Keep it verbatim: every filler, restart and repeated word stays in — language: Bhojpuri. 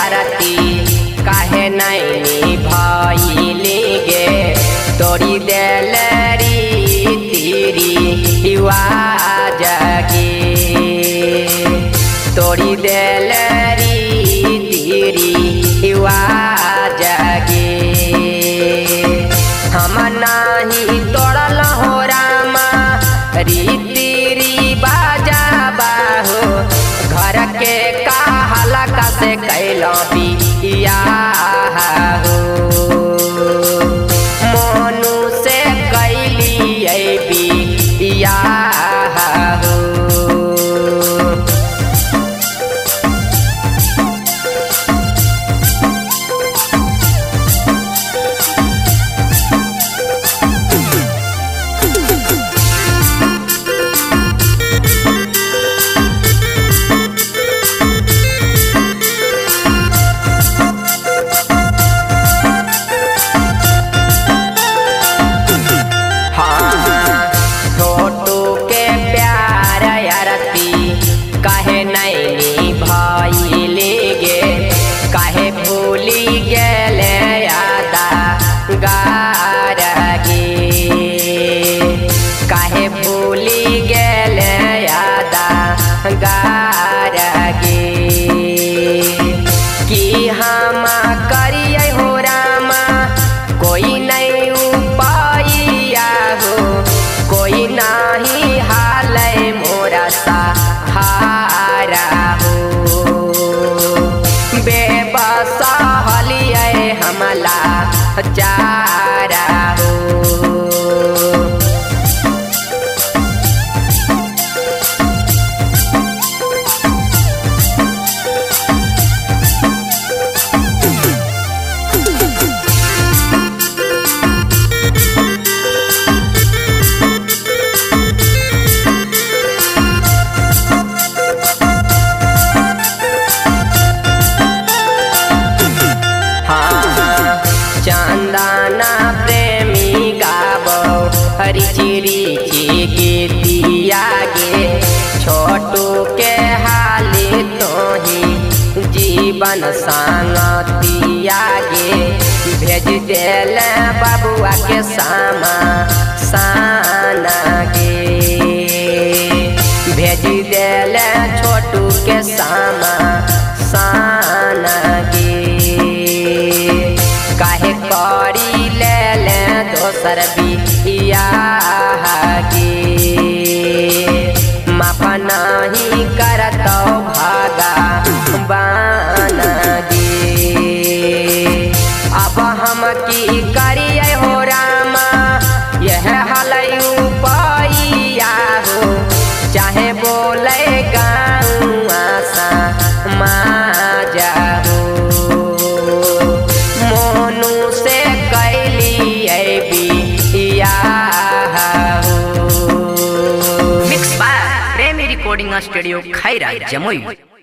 आरती काहे नहीं भइली गे तोरी देलरी तेरी हिवा जगे तोरी देलरी तेरी हिवा जगे हम नाही तोड़ल हो रामा रीति बाजा बाहो घर के काहला का से कैलो बिया हो मोनू से कैली बिया हो काहे नहीं भइली गे काहे भूली गेले यादा गार गे काहे भूली गेले यादा गार गे कि हम करिए हो रामा कोई नहीं उपाइया हो कोई नहीं हाल मोरा सा हारा हो बेबसा हलिए हमला चारा हो चंदना प्रेमी गाबो हरी चिरी गीतिया गे छोटू के हाली तो ही जीवन संगतिया गे भेज देल बबुआ के सामा साना गे भेज देल छोटू के सामा साना गे काहे करी ले ले दोसर बिया गे माफ नहीं करतो भागा बान गे अब हम की करिए हो रामा यह हलयू पैया हो चाहे बोले गाँव सा माजा हो रिकॉर्डिंग स्टूडियो खैरा जमुई।